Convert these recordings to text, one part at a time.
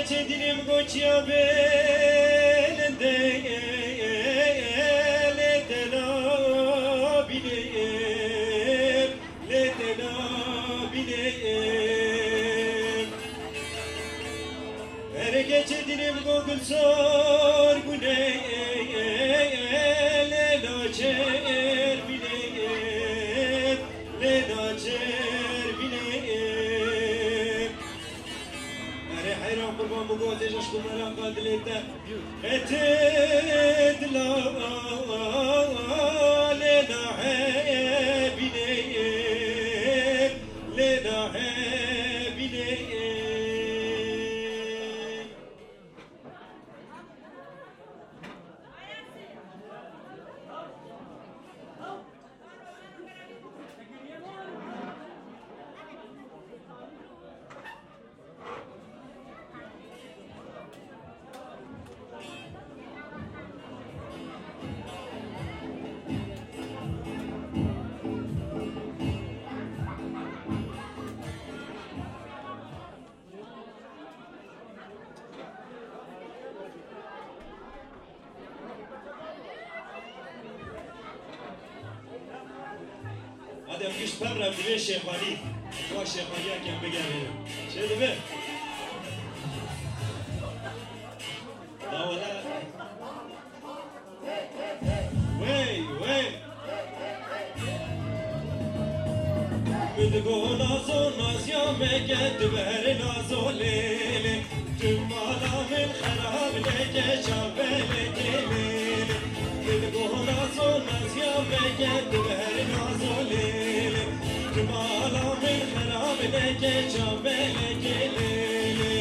gece dilim koçya belinde ledela bileyim ledela bileyim her gece dilim kokul sor güneye ledla çer bileyim ledla çer bileyim حيران قربان بقوتش اشكو ملام قادلتا اتدلا لنا حبيني لنا حبيني هذا مش برا بلي شيخاني هو شيخاني كان بيجي شو ده لا ولا وي بدقو نازو نازيا مكت بهر نازو ليلي جمالا من خراب لك شابل ليلي بدقو نازو نازيا مكت بهر نازو ليلي جمالا من خراب لك شابل ليلي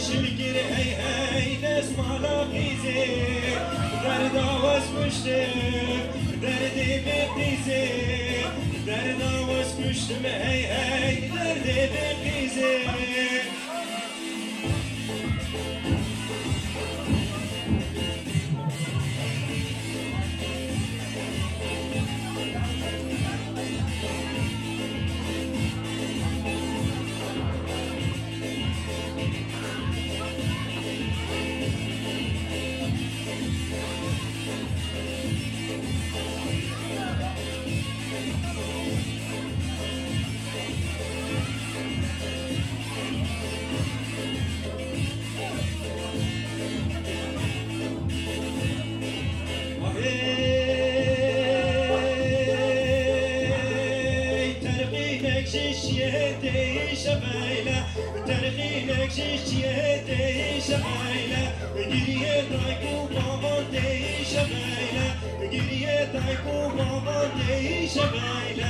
شلقر هی هی دست مالا قیزه درد آواز پشتم دردی بقیزه درد آواز پشتم هی هی دردی بقیزه شبايلا ترغينك شيشتي شبايلا قريه تايكو بابتي شبايلا قريه تايكو بابتي شبايلا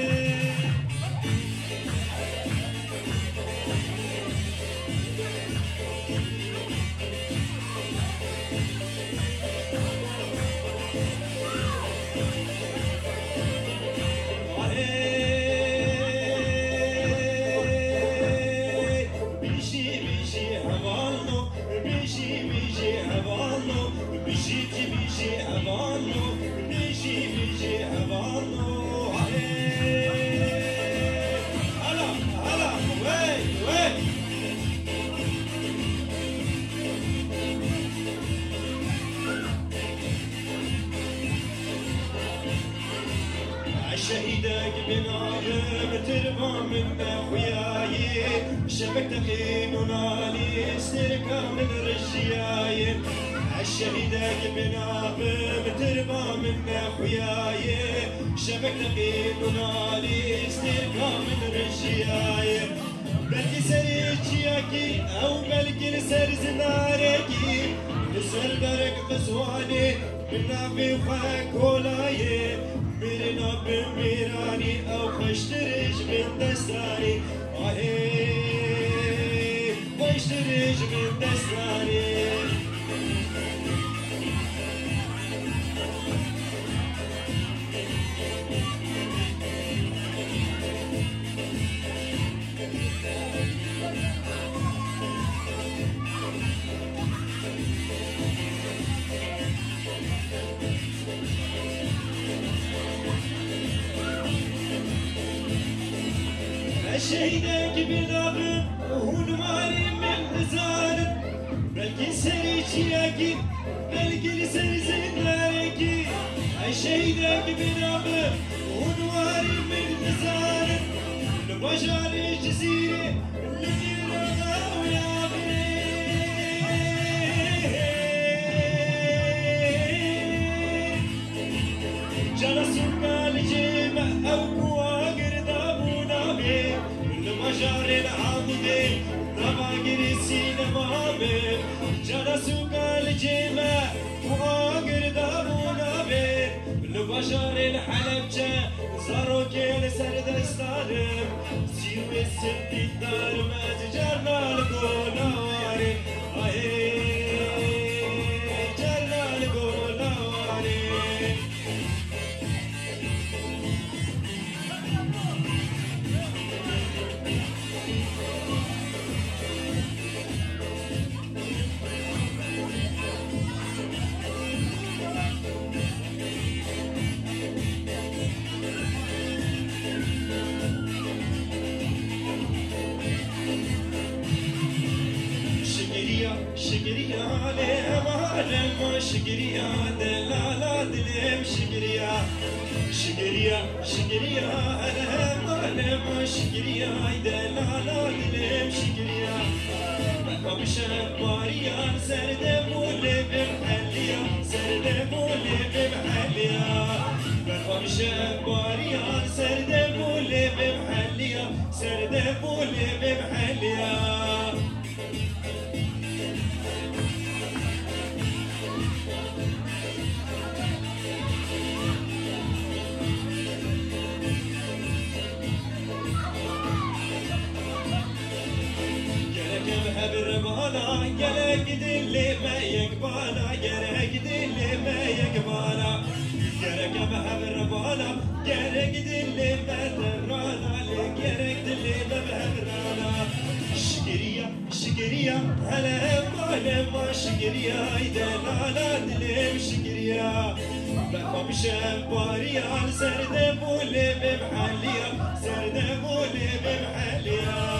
شهيدك بنارم تربى من خوياي شبك تخين ونالي استركا من رجياي الشهيدك بنارم تربى من خوياي شبك تخين ونالي استركا من رجياي بلكي سريجياكي او بلكي سر زناركي نسر درك بزواني من نافي وخاك ولاي مرنا بميراني او خشترج من دستاني خشترج من دستاني شهيدك بنابم ونماري من نزارم بلكي سريجياكي بلكي سرزناكي شهيدك بنابم ونماري من نزارم لبجاري جزيرة لدينا ويابي جلسوا الجيمة أو كواقر دابونا بي مجار العمدي نباقر السينما بي جلسوا الجيمة كواقر دابونا بي لبجار الحلبجة زاروك لسرد استادم سيوي السبتي دار مزجرنا القولاري جرنا القولاري شكريا لهم شكريا دلالة دلهم شكريا شكريا لهم شكريا دلالة دلهم شكريا بشرب باريان سرد مولي بمحليا سرد مولي بمحليا بشرب باريان سرد مولي بمحليا سرد مولي بمحليا بالرمانة هلا ما شكريا دلالا دلم شكريا بقى مشان باريا سرد بولي بمحليا سرد بولي بمحليا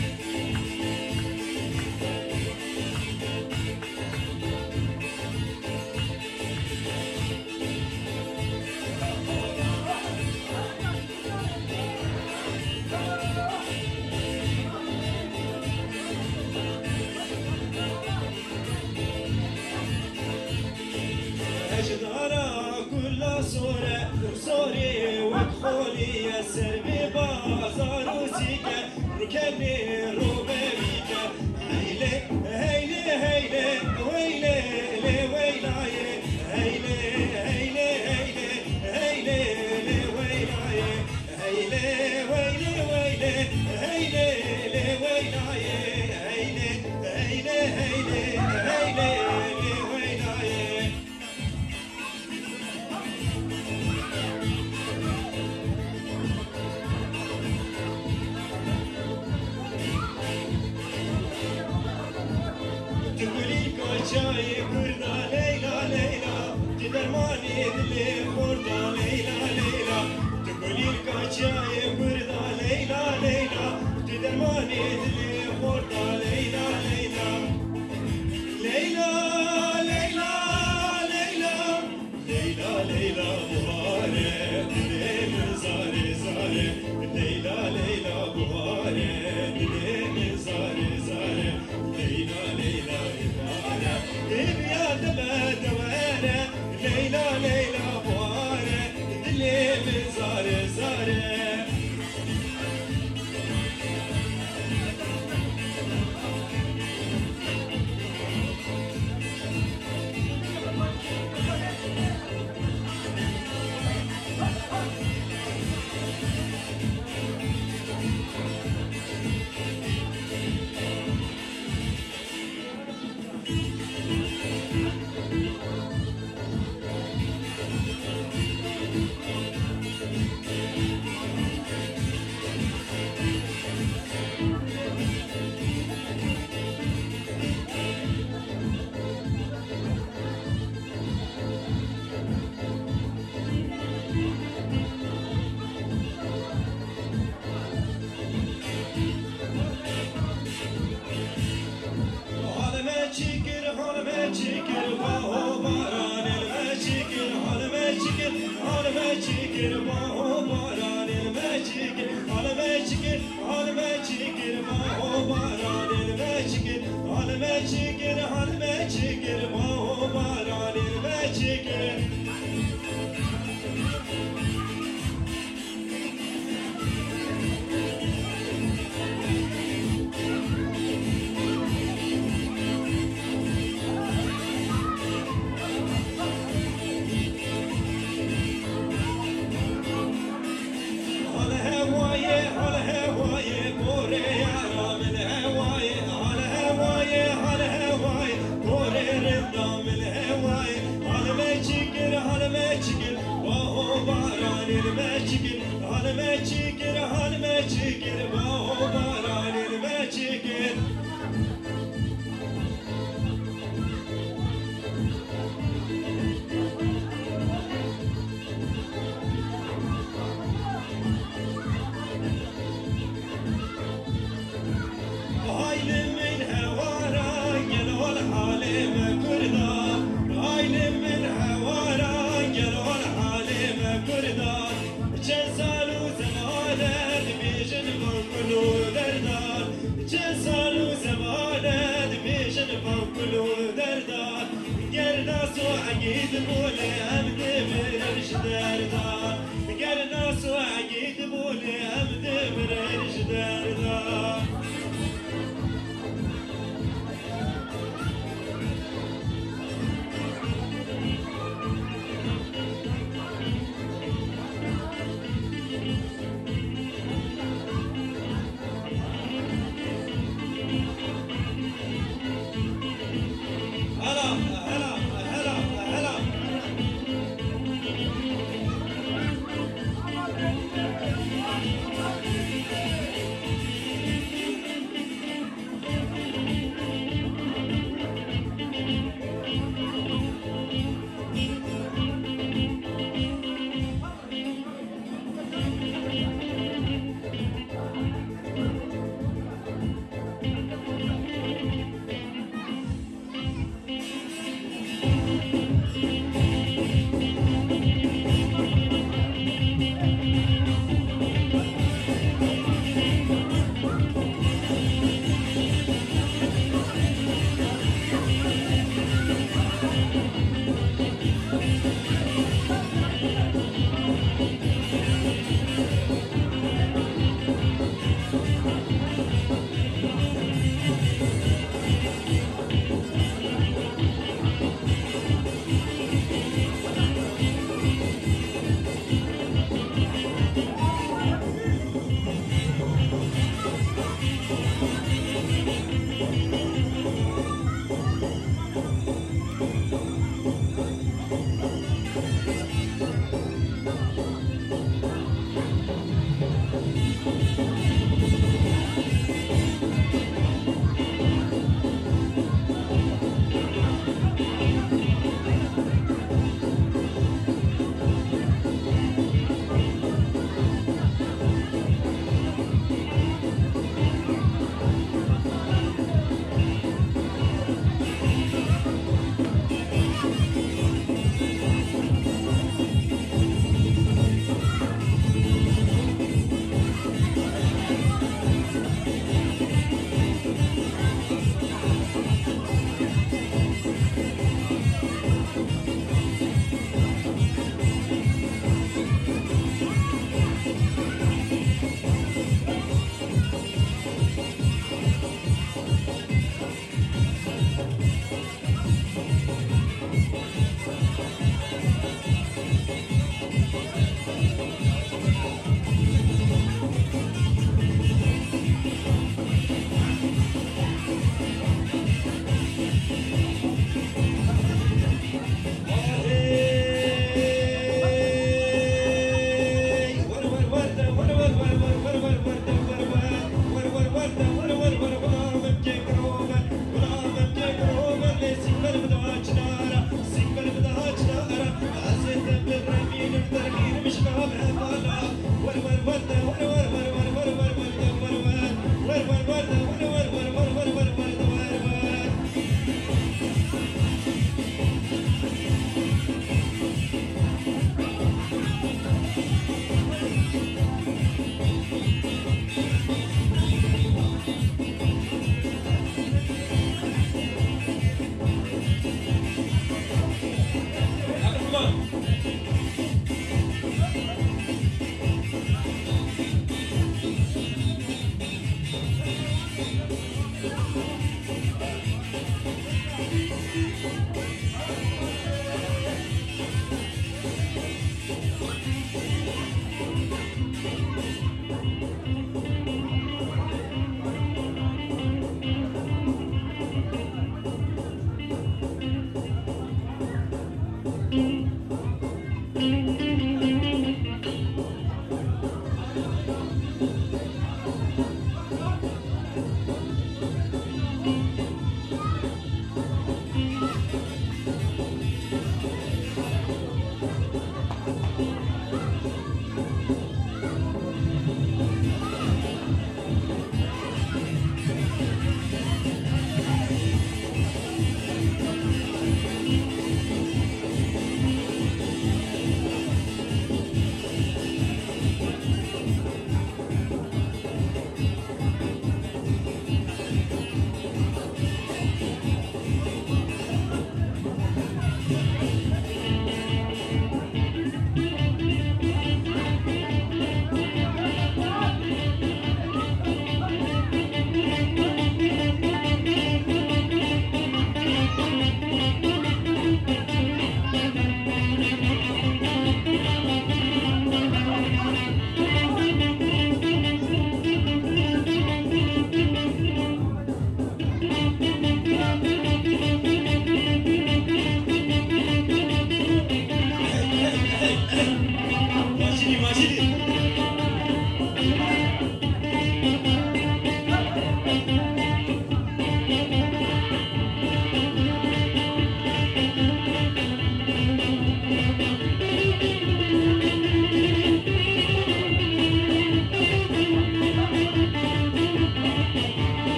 أجدارا كل صورة صوري وكحولي يسر ببازار وسيكا ركني روبيكا هيلي هيلي هيلي ويلي ويلاي هيلي هيلي هيلي هيلي ويلاي هيلي ويلي ويلي هيلي ويلاي هيلي هيلي هيلي هيلي جاي كردا ليلى ليلى تدرماني دلي خوردا ليلى ليلى تقولي لك جاي كردا ليلى ليلى تدرماني دلي خوردا ليلى ليلى ليلى ليلى ليلى ليلى ليلى بهاري دلي زاري زاري ليلى ليلى بهاري دلي زاري زاري ليلى ليلى يا دبا دوانة ليلى ليلى بوانة دلي من زاري زاري